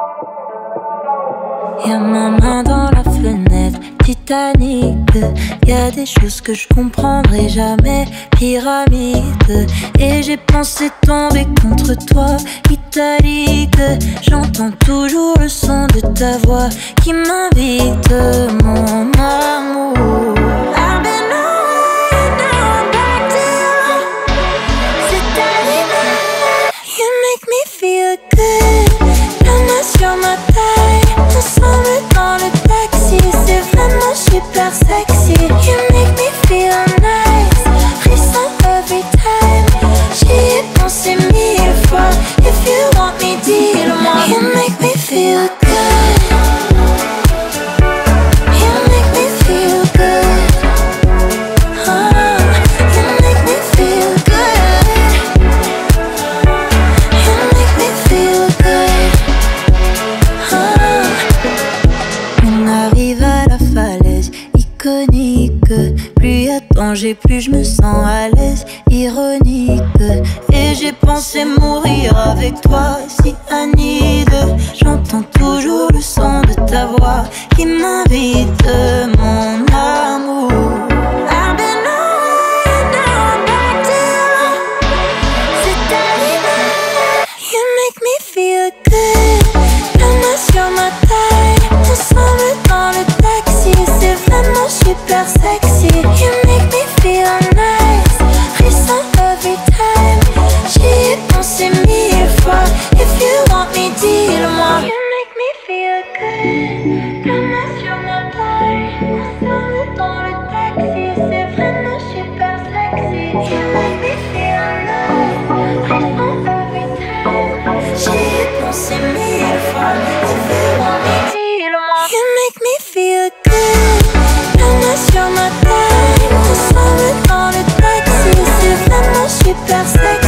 Y'a ma main dans la fenêtre, Titanic. Y'a des choses que je comprendrai jamais, pyramide. Et j'ai pensé tomber contre toi, italique. J'entends toujours le son de ta voix qui m'invite, mon amour. I've been away, now I'm back to you. C'est arrivé, you make me feel good. La main sur ma taille, ensemble dans le taxi, c'est vraiment super sexy. You make me feel nice, frisson every time. J'y ai pensé 1000 fois, if you want me, dis-le-moi. You make me feel good. You make me feel good. You make me feel good. You make me feel good. On arrive à la falaise iconique. Plus y a danger, plus je me sens à l'aise, ironique. Et j'ai pensé mourir avec toi, si Anide. J'entends toujours le son de ta voix qui m'invite, mon amour. I've been away, now I'm back to you. C'est arrivé, you make me feel good. La main sur ma taille, ensemble dans le taxi, c'est vraiment super sexy. You make me feel nice, frisson every time. J'y ai pensé 1000 fois, if you want me, dis-le-moi. You make me feel good. La main sur ma taille, ensemble dans le taxi, c'est vraiment super sexy. You make me feel nice, frisson every time. J'y ai pensé 1000 fois, if you want me, dis-le-moi. You make me feel good. La main sur ma taille, ensemble dans le taxi, c'est vraiment super sexy.